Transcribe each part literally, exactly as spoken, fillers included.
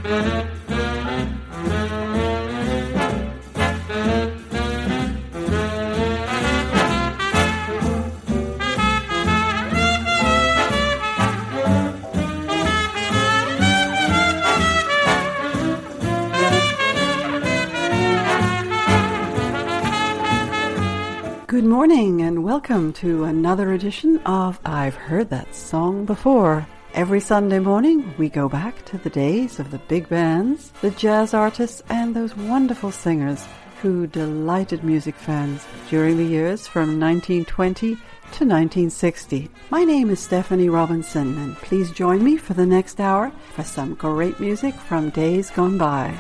Good morning and welcome to another edition of I've Heard That Song Before. Every Sunday morning we go back to the days of the big bands, the jazz artists and those wonderful singers who delighted music fans during the years from nineteen twenty to nineteen sixty. My name is Stephanie Robinson and please join me for the next hour for some great music from days gone by.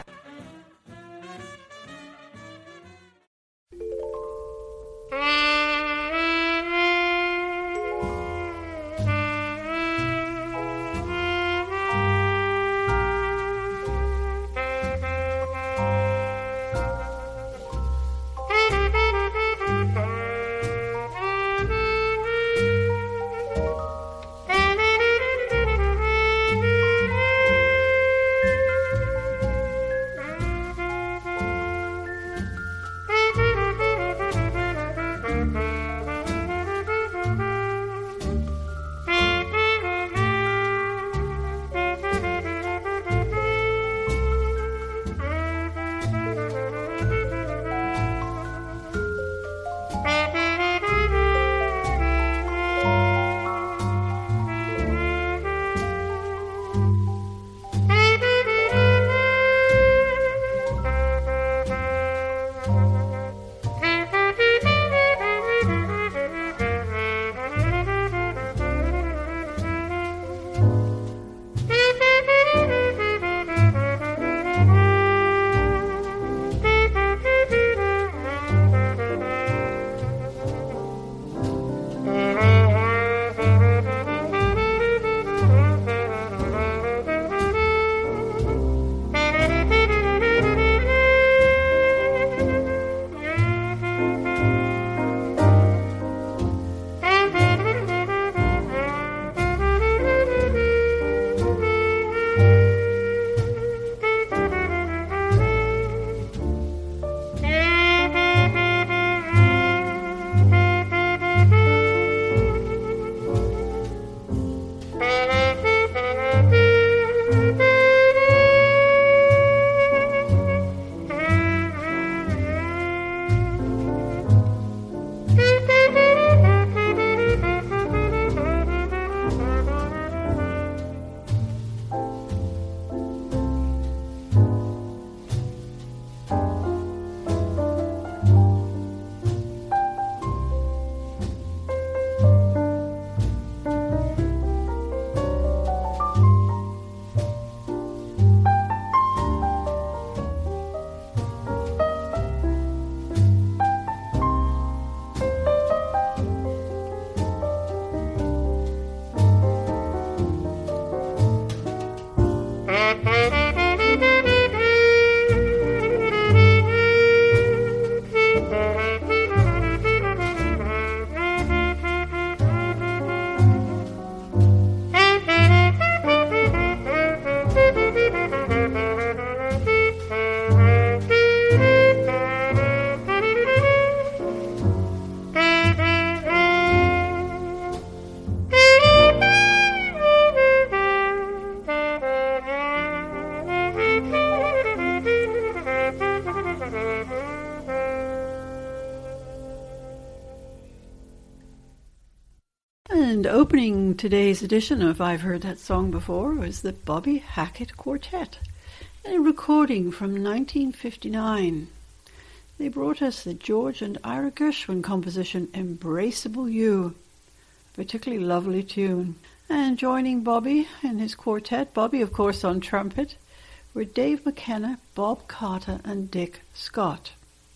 And opening today's edition of I've Heard That Song Before was the Bobby Hackett Quartet, a recording from nineteen fifty-nine. They brought us the George and Ira Gershwin composition Embraceable You, a particularly lovely tune. And joining Bobby and his quartet, Bobby of course on trumpet, were Dave McKenna, Bob Carter and Dick Scott.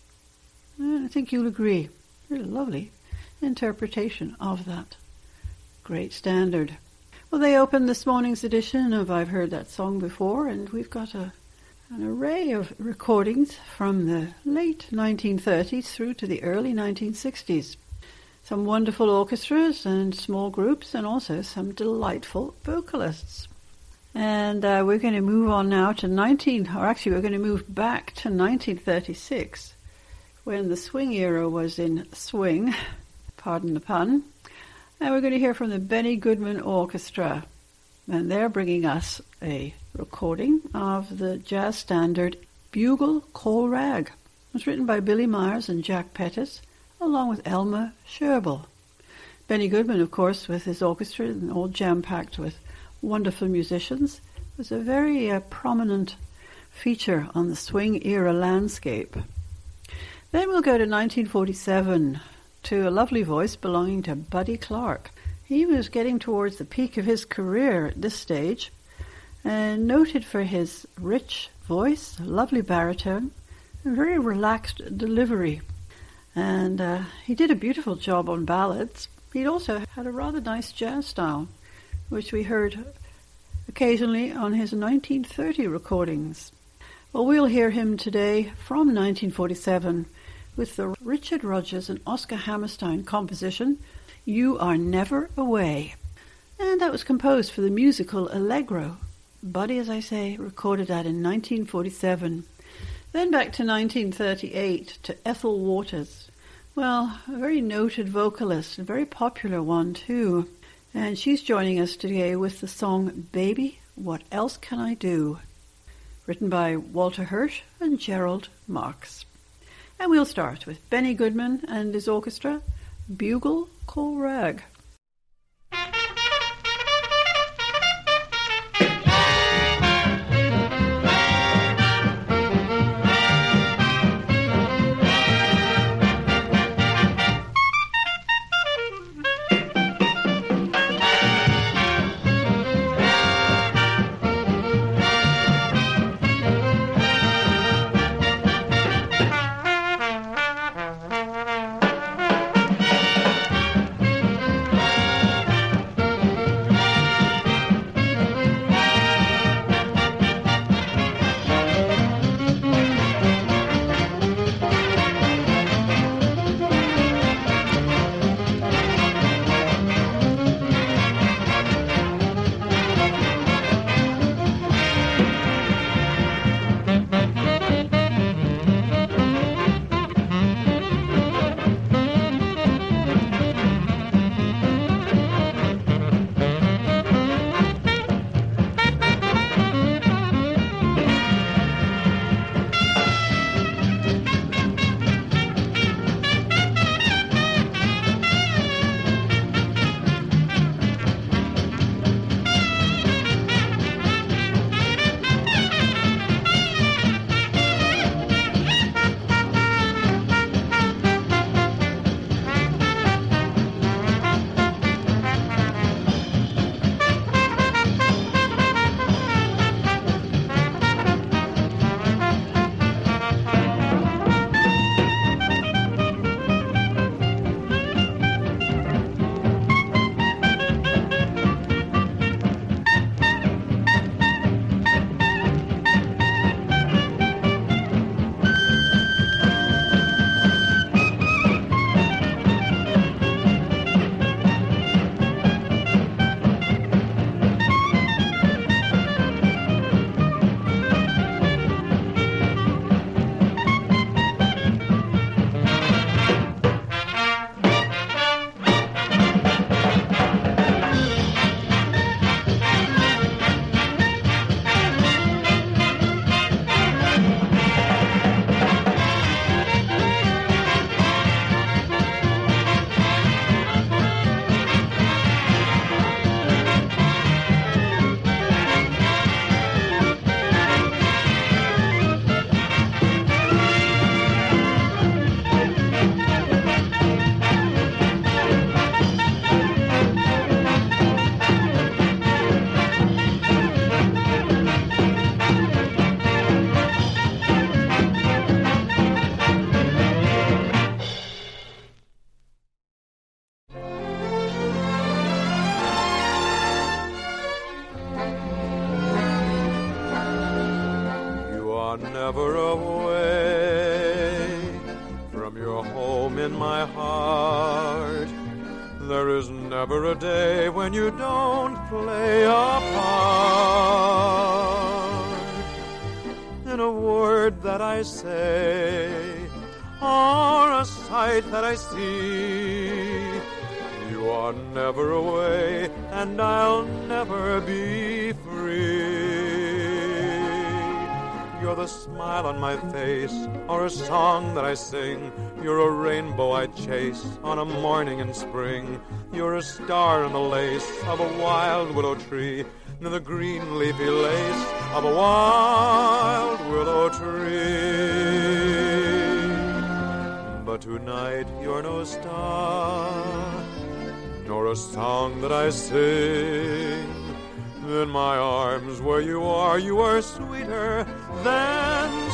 And I think you'll agree, very lovely interpretation of that great standard. Well, they opened this morning's edition of I've Heard That Song Before, and we've got a, an array of recordings from the late nineteen thirties through to the early nineteen sixties. Some wonderful orchestras and small groups, and also some delightful vocalists. And uh, we're going to move on now to nineteen, or actually we're going to move back to nineteen thirty-six, when the swing era was in swing, pardon the pun. And we're going to hear from the Benny Goodman Orchestra. And they're bringing us a recording of the jazz standard Bugle Call Rag. It was written by Billy Myers and Jack Pettis, along with Elmer Sherbel. Benny Goodman, of course, with his orchestra, and all jam-packed with wonderful musicians, was a very uh, prominent feature on the swing era landscape. Then we'll go to nineteen forty-seven, to a lovely voice belonging to Buddy Clark. He was getting towards the peak of his career at this stage, and noted for his rich voice, lovely baritone, and very relaxed delivery. And uh, he did a beautiful job on ballads. He also had a rather nice jazz style, which we heard occasionally on his nineteen thirty recordings. Well, we'll hear him today from nineteen forty-seven with the Richard Rodgers and Oscar Hammerstein composition, You Are Never Away. And that was composed for the musical Allegro. Buddy, as I say, recorded that in nineteen forty-seven. Then back to nineteen thirty-eight, to Ethel Waters. Well, a very noted vocalist, a very popular one too. And she's joining us today with the song Baby, What Else Can I Do? Written by Walter Hirsch and Gerald Marks. And we'll start with Benny Goodman and his orchestra, Bugle Call Rag. never away from your home in my heart. There is never a day when you don't play a part in a word that I say or a sight that I see. You are never away, and I'll never be free. You're the smile on my face, or a song that I sing. You're a rainbow I chase on a morning in spring. You're a star in the lace of a wild willow tree, in the green leafy lace of a wild willow tree. But tonight you're no star, nor a song that I sing. In my arms where you are, you are sweeter than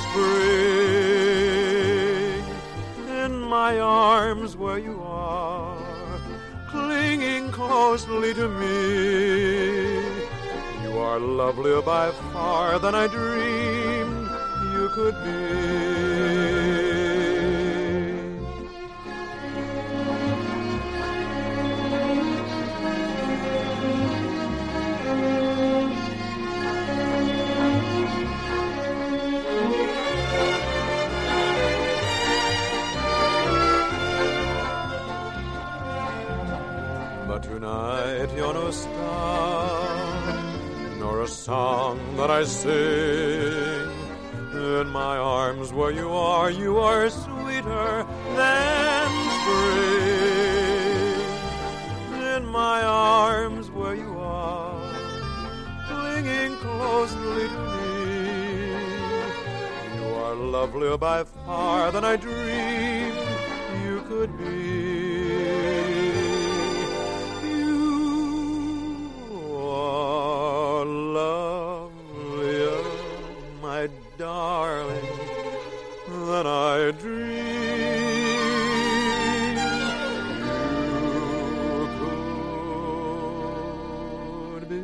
spring. In my arms where you are, clinging closely to me, you are lovelier by far than I dreamed you could be. Tonight you're no star, nor a song that I sing. In my arms where you are, you are sweeter than spring. In my arms where you are, clinging closely to me, you are lovelier by far than I dreamed you could be. Darling, than I dreamed you could be.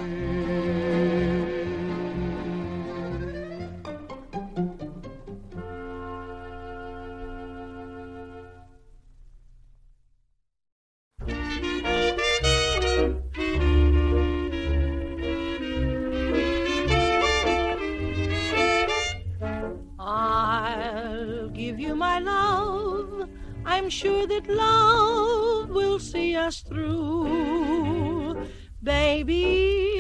I'm sure that love will see us through. Baby,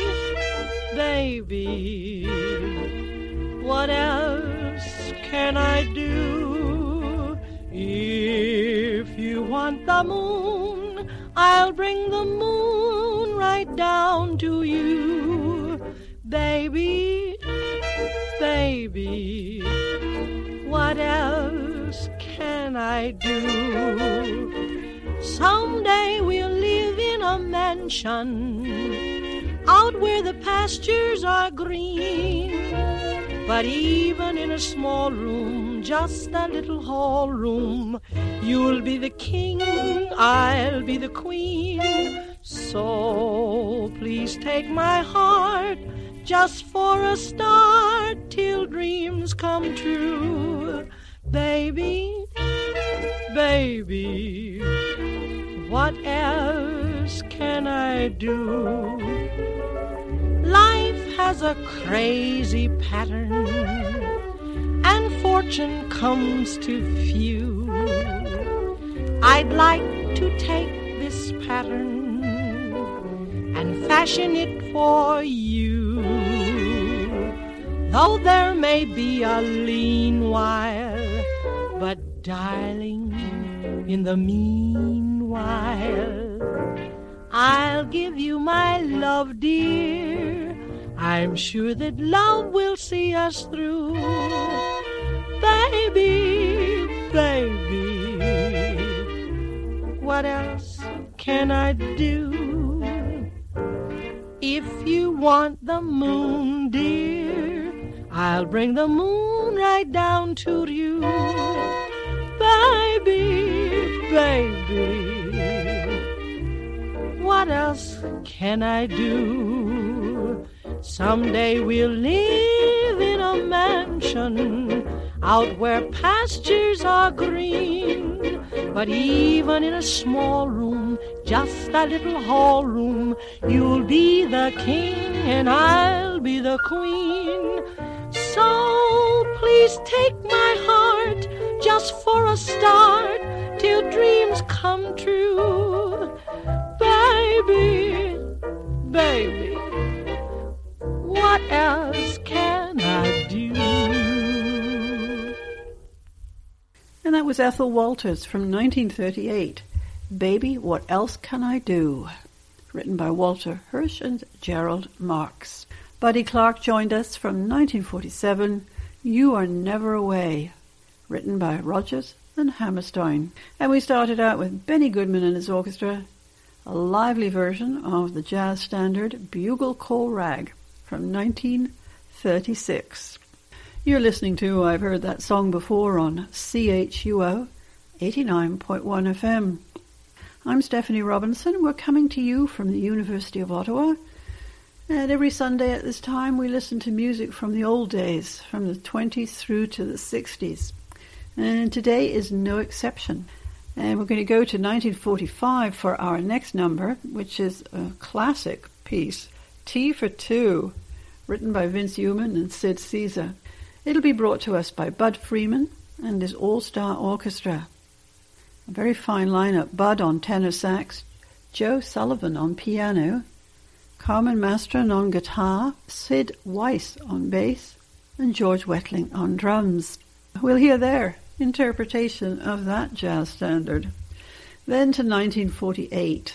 baby, what else can I do? If you want the moon, I'll bring the moon right down to you. Baby, baby, what else can I do? Someday we'll live in a mansion out where the pastures are green. But even in a small room, just a little hall room, you'll be the king, I'll be the queen. So please take my heart just for a start till dreams come true. Baby, baby, what else can I do? Life has a crazy pattern, and fortune comes to few. I'd like to take this pattern and fashion it for you. Though there may be a lean while, but darling, in the meanwhile, I'll give you my love, dear. I'm sure that love will see us through. Baby, baby, what else can I do? If you want the moon, dear, I'll bring the moon right down to you. Baby, baby, what else can I do? Someday we'll live in a mansion out where pastures are green. But even in a small room, just a little hall room. You'll be the king and I'll be the queen. So please take my heart just for a start till dreams come true. Baby, baby, what else can I do? And that was Ethel Walters from nineteen thirty-eight. Baby, What Else Can I Do? Written by Walter Hirsch and Gerald Marks. Buddy Clark joined us from nineteen forty-seven. You Are Never Away. Written by Rodgers and Hammerstein. And we started out with Benny Goodman and his orchestra, a lively version of the jazz standard Bugle Call Rag from nineteen thirty-six. You're listening to I've Heard That Song Before on C H U O eighty-nine point one F M. I'm Stephanie Robinson. We're coming to you from the University of Ottawa. And every Sunday at this time we listen to music from the old days, from the twenties through to the sixties. And today is no exception. And we're going to go to nineteen forty-five for our next number, which is a classic piece, Tea for Two, written by Vince Newman and Sid Caesar. It'll be brought to us by Bud Freeman and his all-star orchestra. A very fine lineup: Bud on tenor sax, Joe Sullivan on piano, Carmen Mastron on guitar, Sid Weiss on bass, and George Wettling on drums. We'll hear their interpretation of that jazz standard. Then to nineteen forty-eight,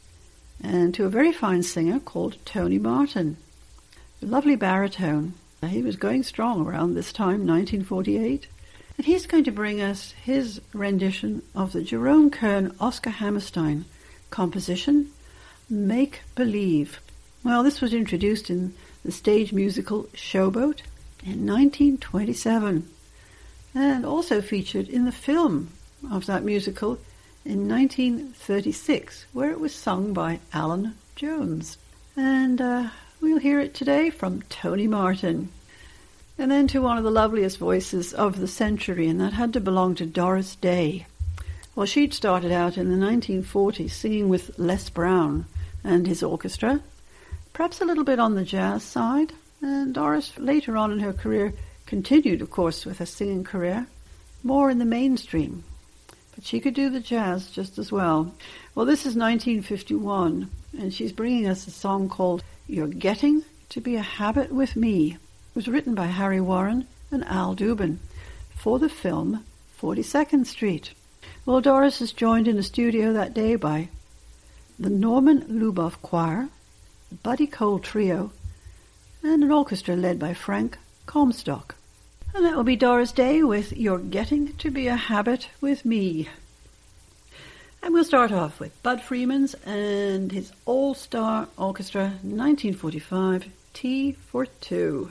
and to a very fine singer called Tony Martin. A lovely baritone. He was going strong around this time, nineteen forty-eight. And he's going to bring us his rendition of the Jerome Kern Oscar Hammerstein composition, Make Believe. Well, this was introduced in the stage musical Showboat in nineteen twenty-seven, and also featured in the film of that musical in nineteen thirty-six, where it was sung by Alan Jones. And uh, we'll hear it today from Tony Martin. And then to one of the loveliest voices of the century, and that had to belong to Doris Day. Well, she'd started out in the nineteen forties singing with Les Brown and his orchestra, perhaps a little bit on the jazz side. And Doris, later on in her career, continued, of course, with her singing career, more in the mainstream. But she could do the jazz just as well. Well, this is nineteen fifty-one, and she's bringing us a song called You're Getting to Be a Habit with Me. It was written by Harry Warren and Al Dubin for the film forty-second Street. Well, Doris is joined in the studio that day by the Norman Luboff Choir, the Buddy Cole Trio, and an orchestra led by Frank Comstock. And that will be Doris Day with You're Getting to Be a Habit with Me. And we'll start off with Bud Freeman's and his all-star orchestra, nineteen forty-five, Tea for Two.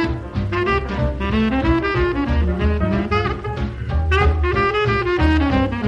Thank you.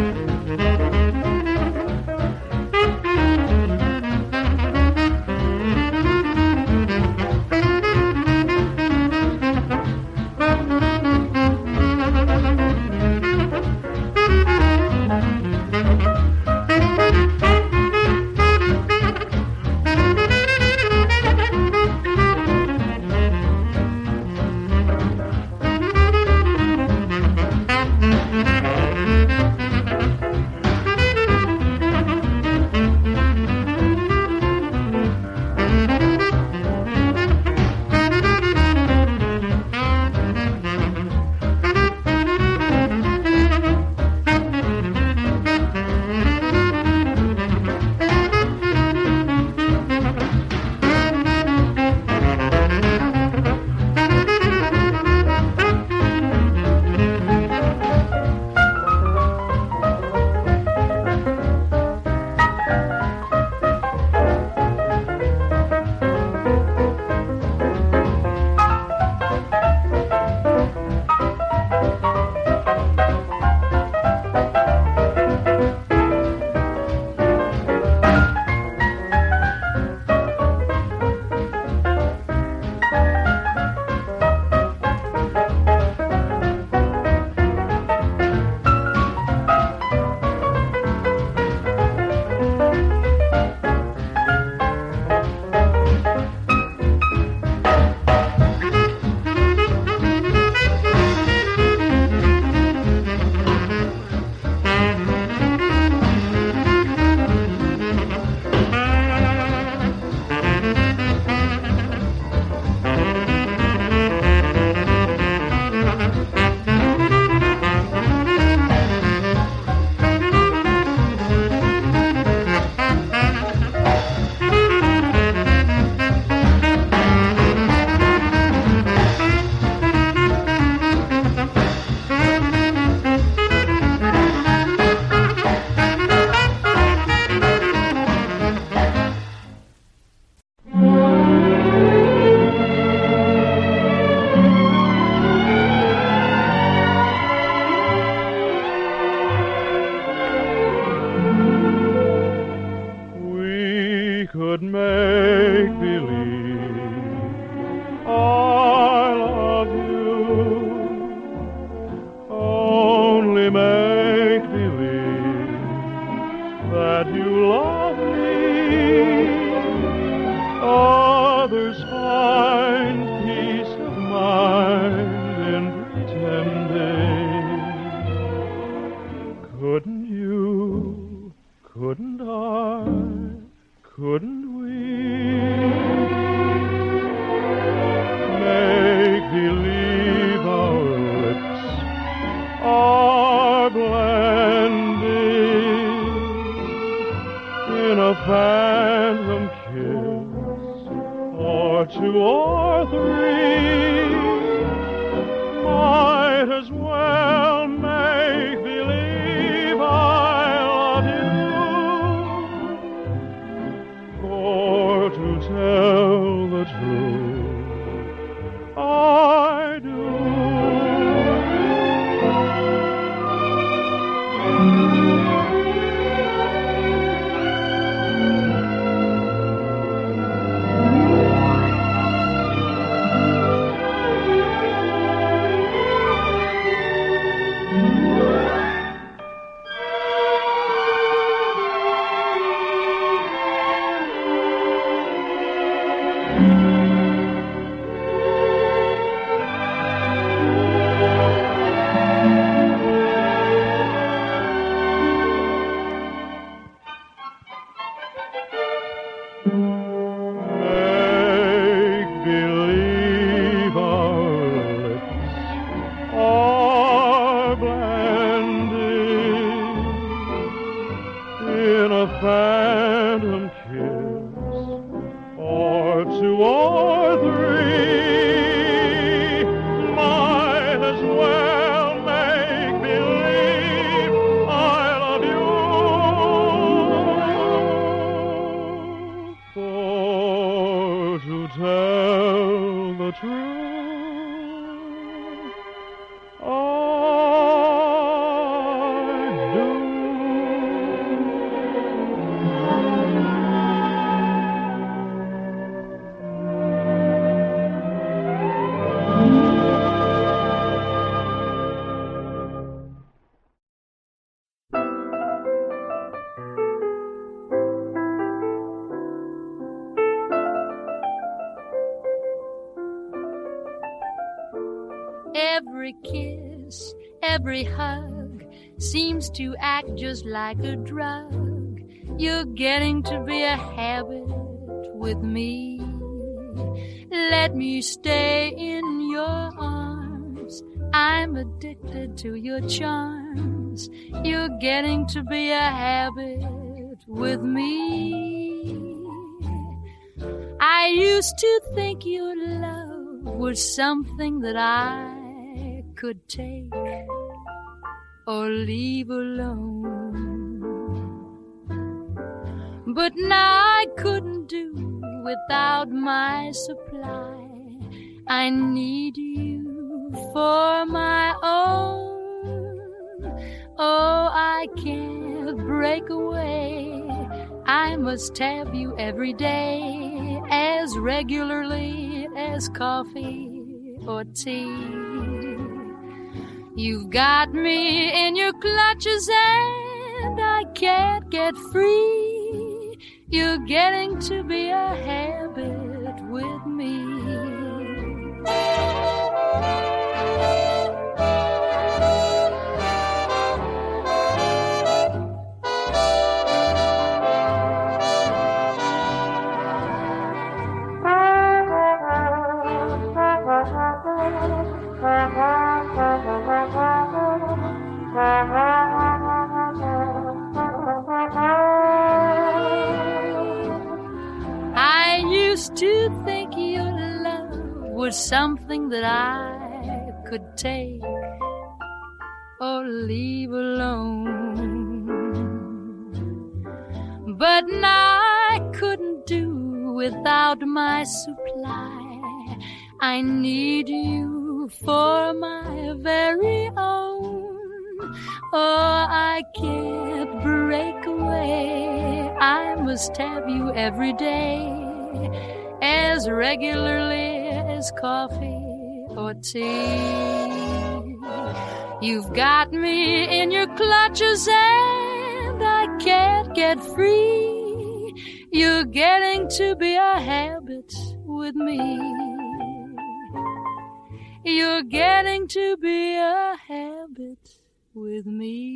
could make believe I love you, only make believe that you love me, others find peace of mind in pretending. Couldn't you, couldn't I, couldn't we make believe our lips are blended in a phantom kiss, or two or three? Might as well make believe I love you, for to tell the truth, I do. Every kiss, every hug seems to act just like a drug. You're getting to be a habit with me. Let me stay in your arms. I'm addicted to your charms. You're getting to be a habit with me. I used to think your love was something that I could take or leave alone, but now I couldn't do without my supply. I need you for my own. Oh, I can't break away. I must have you every day, as regularly as coffee or tea. You've got me in your clutches and I can't get free. You're getting to be a habit with me. I used to think your love was something that I could take or leave alone, but now I couldn't do without my supply. I need you for my very own. Oh, I can't break away. I'm must have you every day, as regularly as coffee or tea. You've got me in your clutches and I can't get free. You're getting to be a habit with me. You're getting to be a habit with me.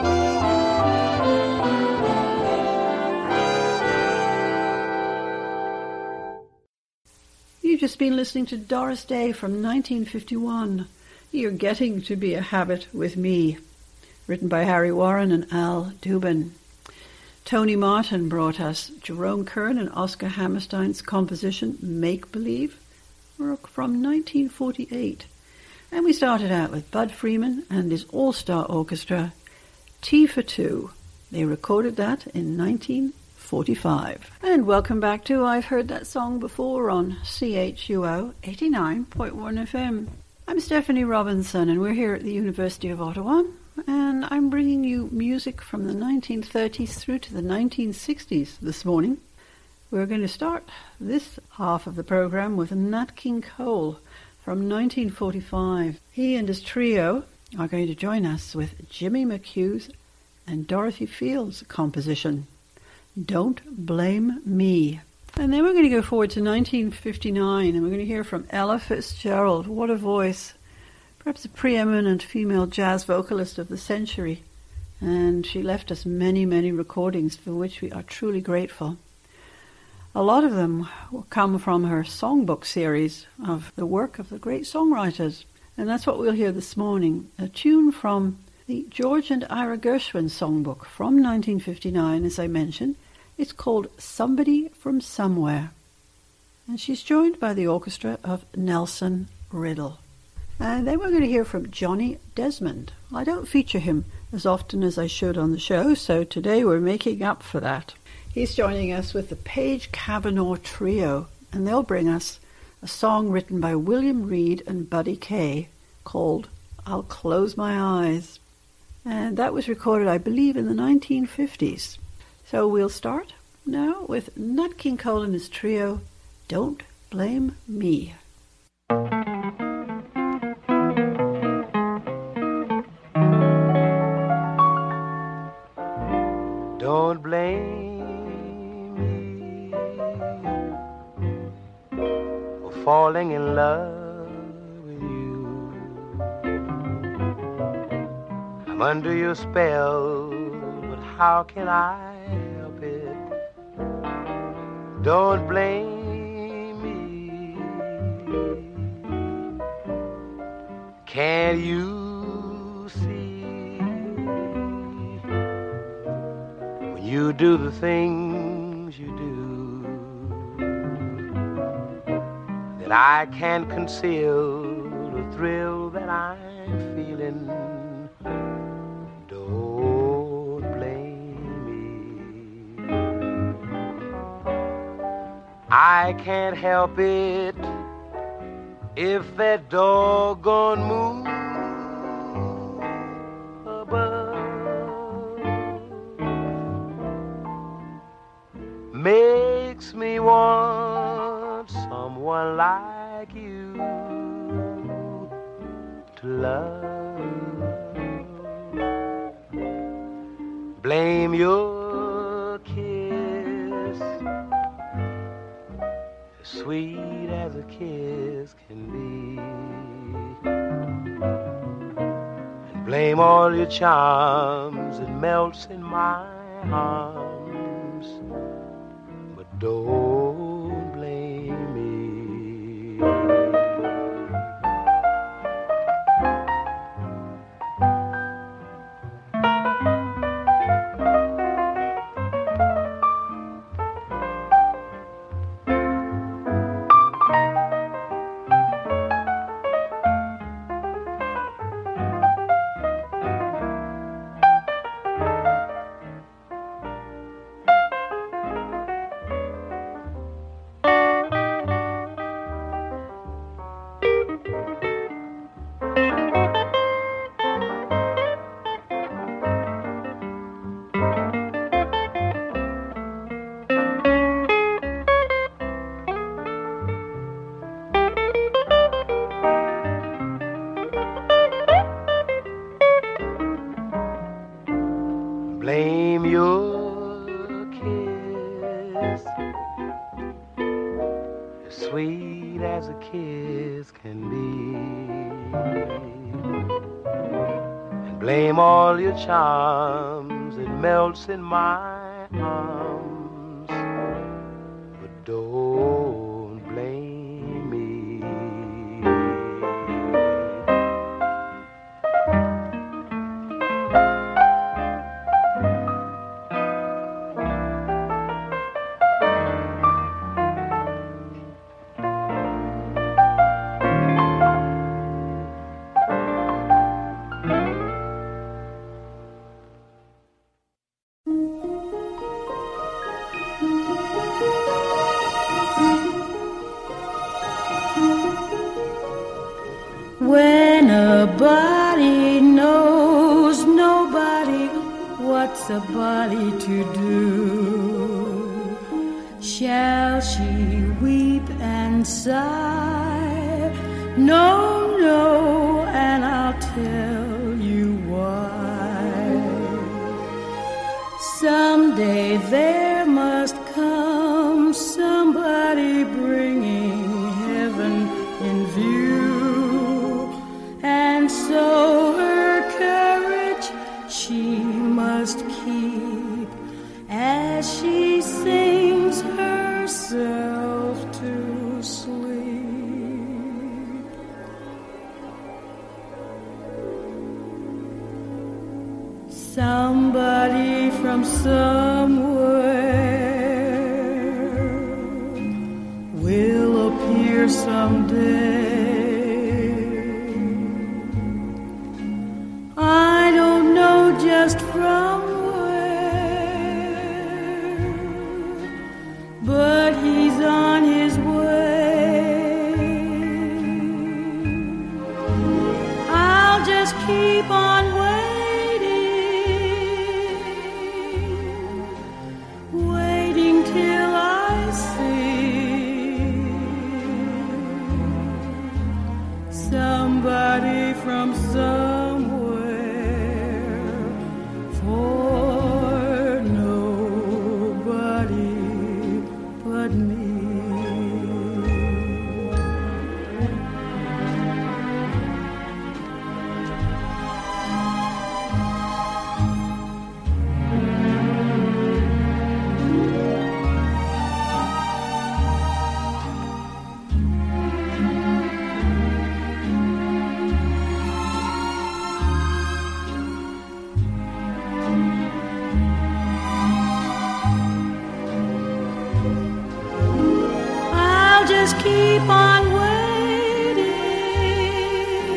You've just been listening to Doris Day from nineteen fifty-one. You're Getting to Be a Habit with Me, written by Harry Warren and Al Dubin. Tony Martin brought us Jerome Kern and Oscar Hammerstein's composition Make Believe from nineteen forty-eight. And we started out with Bud Freeman and his all-star orchestra, Tea for Two. They recorded that in nineteen forty-five. And welcome back to I've Heard That Song Before on C H U O eighty-nine point one F M. I'm Stephanie Robinson, and we're here at the University of Ottawa, and I'm bringing you music from the nineteen thirties through to the nineteen sixties this morning. We're going to start this half of the program with Nat King Cole from nineteen forty-five. He and his trio are going to join us with Jimmy McHugh's and Dorothy Fields' composition, Don't Blame Me. And then we're going to go forward to nineteen fifty-nine, and we're going to hear from Ella Fitzgerald. What a voice. Perhaps a preeminent female jazz vocalist of the century. And she left us many, many recordings for which we are truly grateful. A lot of them come from her songbook series of the work of the great songwriters. And that's what we'll hear this morning. A tune from the George and Ira Gershwin songbook from nineteen fifty-nine, as I mentioned. It's called Somebody from Somewhere. And she's joined by the orchestra of Nelson Riddle. And then we're going to hear from Johnny Desmond. I don't feature him as often as I should on the show, so today we're making up for that. He's joining us with the Page Cavanaugh Trio, and they'll bring us a song written by William Reed and Buddy Kaye called I'll Close My Eyes. And that was recorded, I believe, in the nineteen fifties. So we'll start now with Nat King Cole and his trio, Don't Blame Me. Don't blame me for falling in love with you. I'm under your spell, but how can I help it? Don't blame me. Can't you see when you do the things you do that I can't conceal the thrill that I'm feeling? I can't help it if that doggone moon above makes me want someone like you to love. Blame your kiss, sweet as a kiss can be, and blame all your charms, it melts in my arms, but don't blame me. your kiss, as sweet as a kiss can be, and blame all your charms, it melts in my arms, but don't blame me. When a body knows nobody, what's a body to do? Shall she weep and sigh? No, no, and I'll tell you why. Someday there must come somebody bringing heaven in view. And so her courage she must keep as she sings herself to sleep. Somebody from somewhere will appear someday. I don't know just from where, but he's on his way. I'll just keep on waiting, waiting till I see somebody from somewhere. For nobody but me. Just keep on waiting,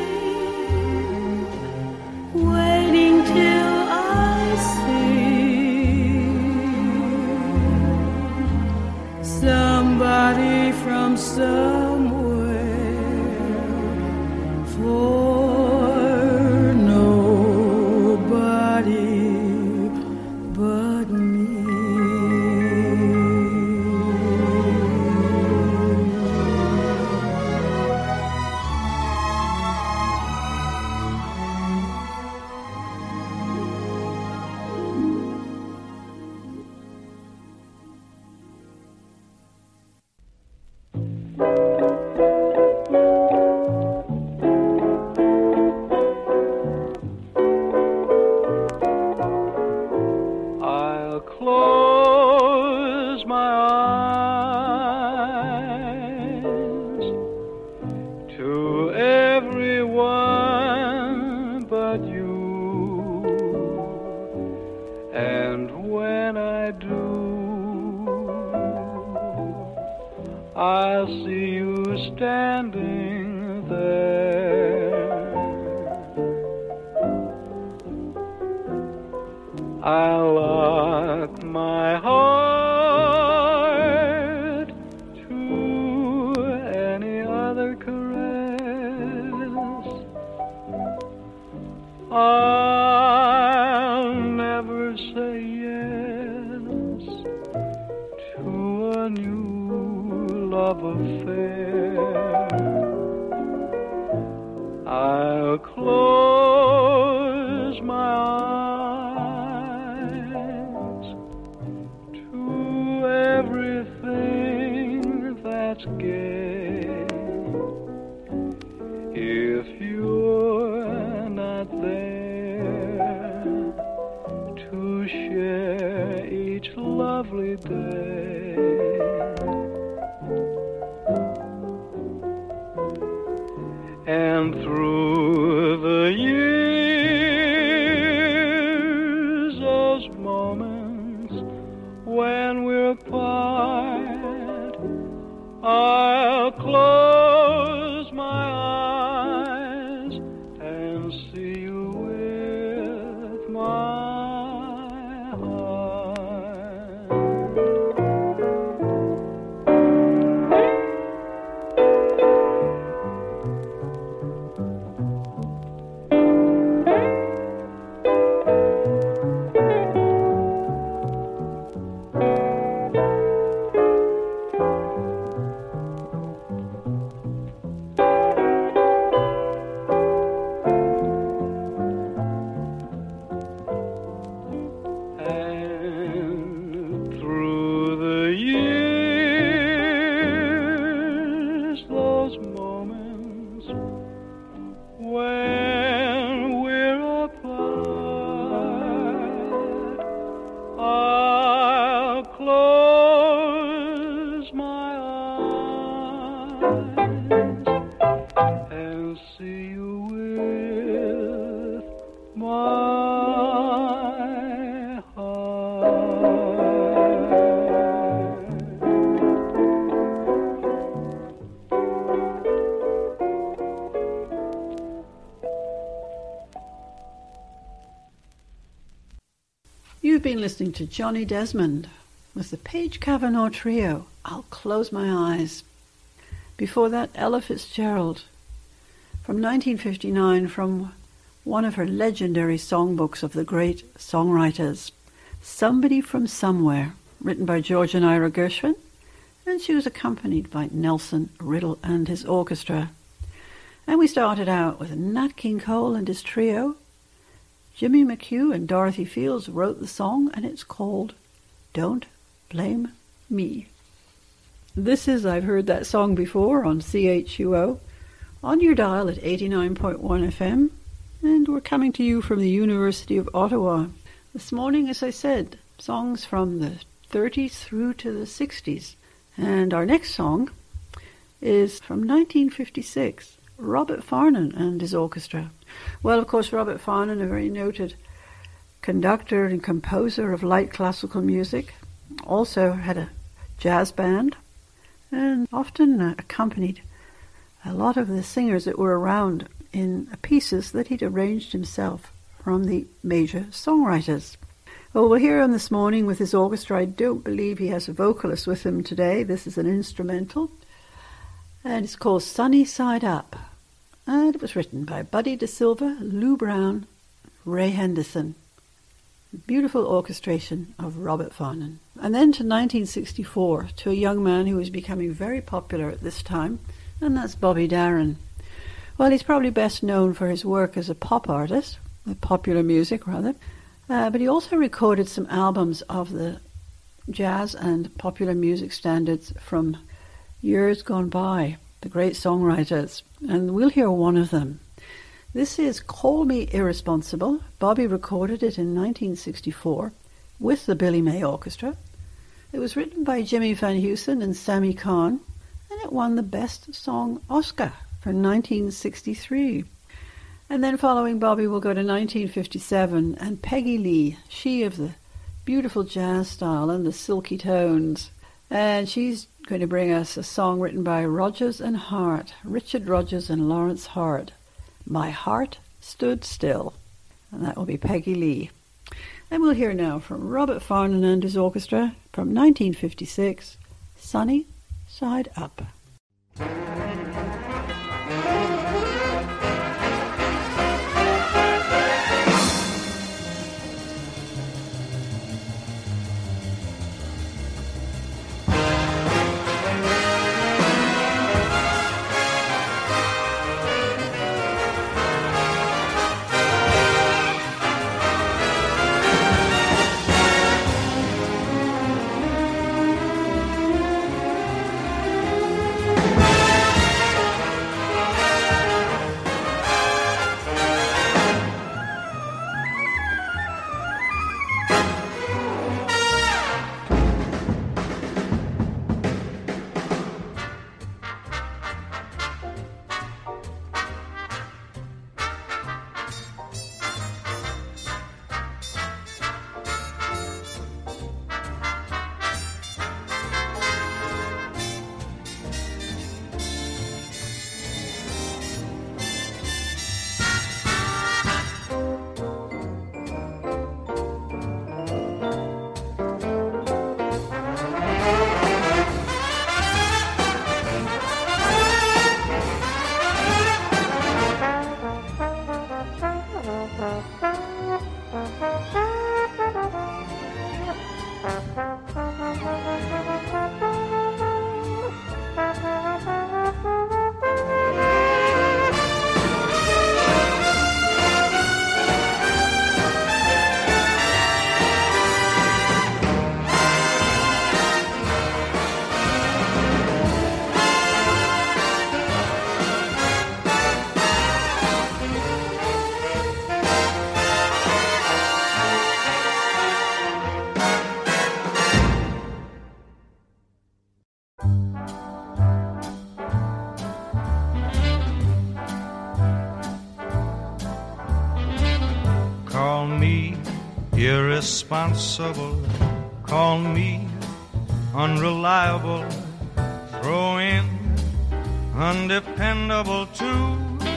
waiting till I see somebody from somewhere. For nobody but me. Close my eyes to everyone but you, and when I do, I'll see you standing there. I'll lock my heart to any other caress. I'll never say yes to a new love affair. I'll close my eyes lovely day. And through the years, those moments when we're apart, I'll close my eyes and see you with my heart. You've been listening to Johnny Desmond with the Page Cavanaugh Trio, I'll Close My Eyes. Before that, Ella Fitzgerald from nineteen fifty-nine, from one of her legendary songbooks of the great songwriters, Somebody from Somewhere, written by George and Ira Gershwin, and she was accompanied by Nelson Riddle and his orchestra. And we started out with Nat King Cole and his trio. Jimmy McHugh and Dorothy Fields wrote the song, and it's called Don't Blame Me. This is I've Heard That Song Before on C H U O, on your dial at eighty-nine point one F M, and we're coming to you from the University of Ottawa. This morning, as I said, songs from the thirties through to the sixties. And our next song is from nineteen fifty-six, Robert Farnon and his orchestra. Well, of course, Robert Farnon, a very noted conductor and composer of light classical music, also had a jazz band and often uh, accompanied a lot of the singers that were around in pieces that he'd arranged himself from the major songwriters. Well, we'll hear him this morning with his orchestra. I don't believe he has a vocalist with him today. This is an instrumental, and it's called Sunny Side Up. And it was written by Buddy DeSilva, Lou Brown, Ray Henderson. Beautiful orchestration of Robert Farnon. And then to nineteen sixty-four, to a young man who was becoming very popular at this time, and that's Bobby Darin. Well, he's probably best known for his work as a pop artist, with popular music rather, uh, but he also recorded some albums of the jazz and popular music standards from years gone by, the great songwriters, and we'll hear one of them. This is Call Me Irresponsible. Bobby recorded it in nineteen sixty-four with the Billy May Orchestra. It was written by Jimmy Van Heusen and Sammy Kahn, and it won the Best Song Oscar for nineteen sixty-three. And then following Bobby, we'll go to nineteen fifty-seven, and Peggy Lee, she of the beautiful jazz style and the silky tones. And she's going to bring us a song written by Rodgers and Hart, Richard Rodgers and Lawrence Hart, My Heart Stood Still. And that will be Peggy Lee. And we'll hear now from Robert Farnon and his orchestra from nineteen fifty-six, Sunny Side Up. Irresponsible, call me unreliable, throw in undependable too.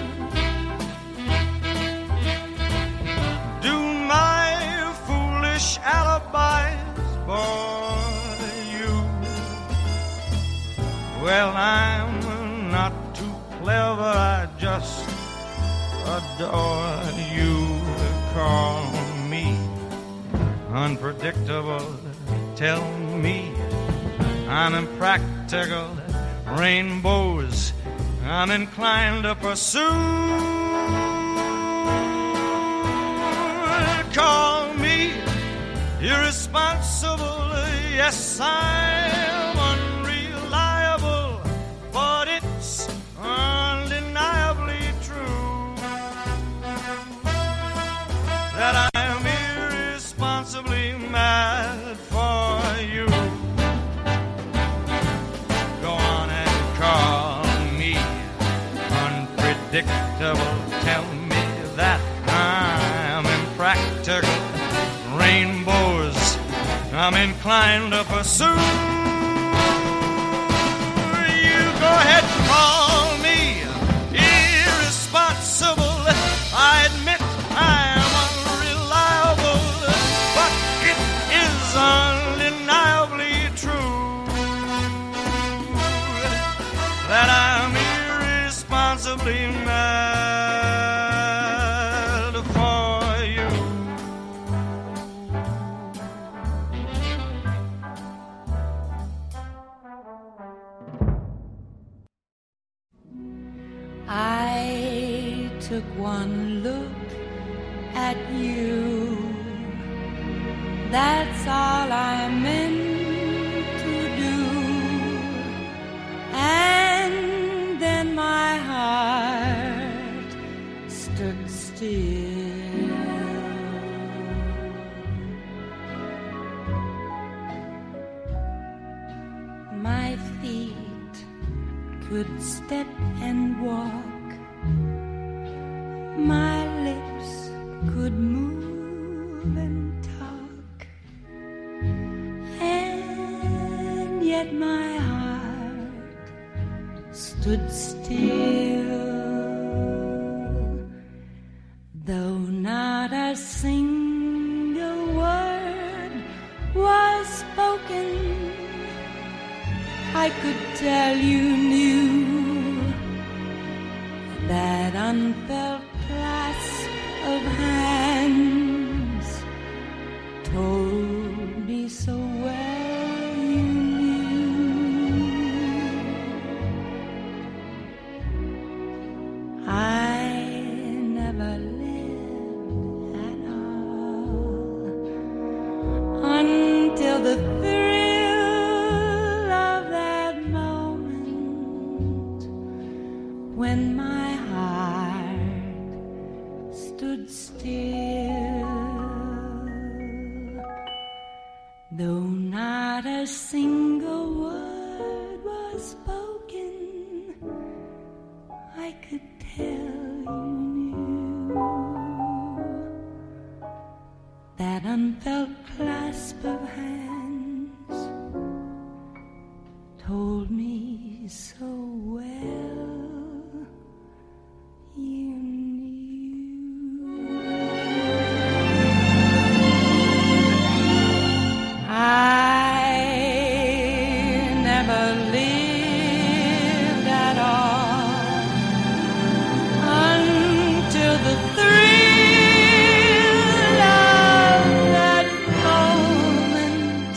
Do my foolish alibis bore you? Well, I'm not too clever, I just adore you. Call me unpredictable, tell me I'm impractical, rainbows I'm inclined to pursue. Call me irresponsible, yes, I'm unreliable, but it's undeniably true that I'm irresponsibly mad for you. Go on and call me unpredictable, tell me that I'm impractical, rainbows I'm inclined to pursue. You go ahead and call me irresponsible, I admit I'm unreliable, but it is undeniably true that I'm irresponsibly mad for you. I took one look at you, that's all I meant to do, and then my heart stood still. My feet could step and walk, my lips could move and talk, and yet my heart stood still, though not a single word was spoken. I could tell you knew that unfelt clasp of hands told me so well you knew. I never lived at all until the thrill of that moment when my heart stood still, though not a single word was spoken. I could tell you knew that unfelt clasp of hands told me so well you knew. I never lived at all until the thrill of that moment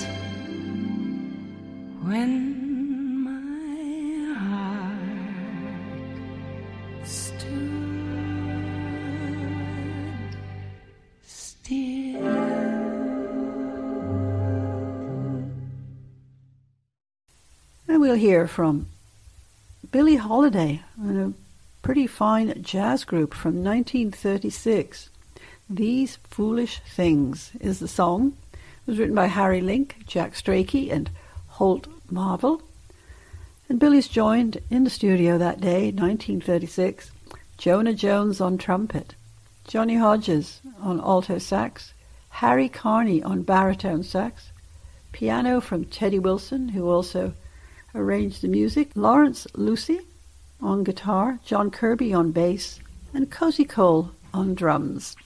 we'll hear from Billie Holiday and a pretty fine jazz group from nineteen thirty-six. These Foolish Things is the song. It was written by Harry Link, Jack Strakey, and Holt Marvel. And Billie's joined in the studio that day, nineteen thirty-six, Jonah Jones on trumpet, Johnny Hodges on alto sax, Harry Carney on baritone sax, piano from Teddy Wilson, who also arranged the music, Lawrence Lucy on guitar, John Kirby on bass, and Cozy Cole on drums.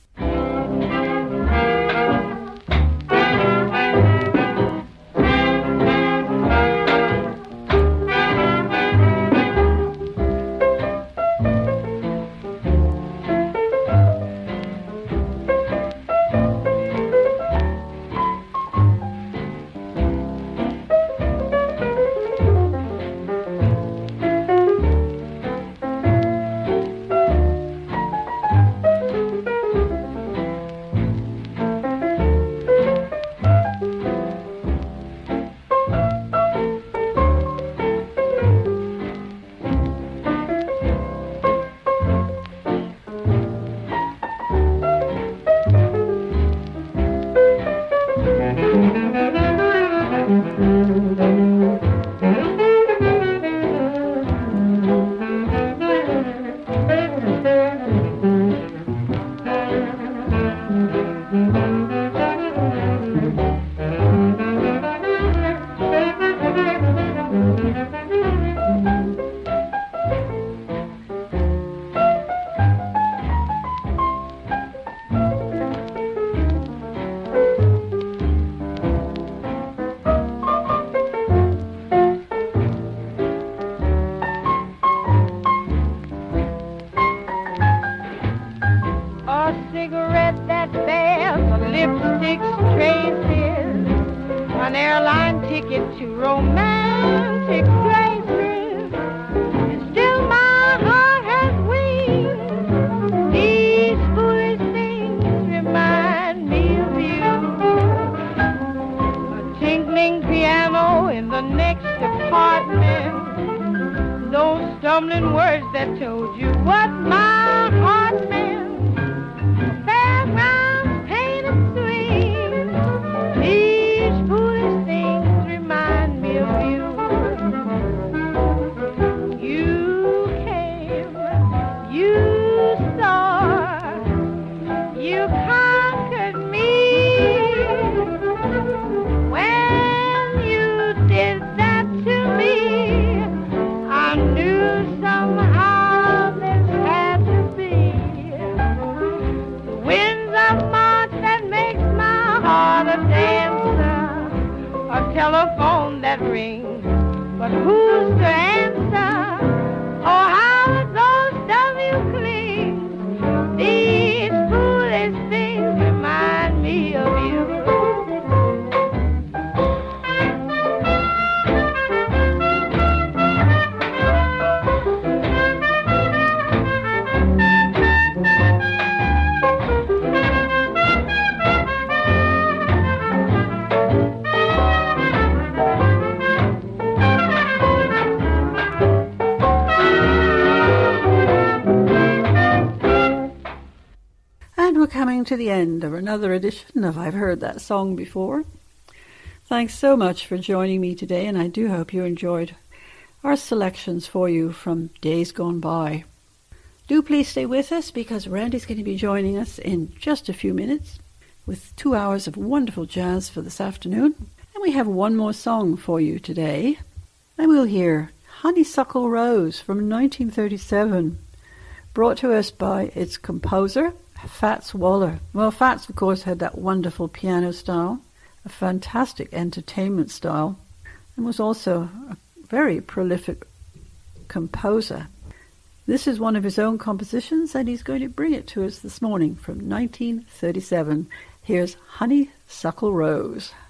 To the end of another edition of I've Heard That Song Before. Thanks so much for joining me today, and I do hope you enjoyed our selections for you from days gone by. Do please stay with us, because Randy's going to be joining us in just a few minutes with two hours of wonderful jazz for this afternoon. And we have one more song for you today, and we'll hear Honeysuckle Rose from nineteen thirty-seven, brought to us by its composer, Fats Waller. Well, Fats, of course, had that wonderful piano style, a fantastic entertainment style, and was also a very prolific composer. This is one of his own compositions, and he's going to bring it to us this morning from nineteen thirty-seven. Here's Honeysuckle Rose.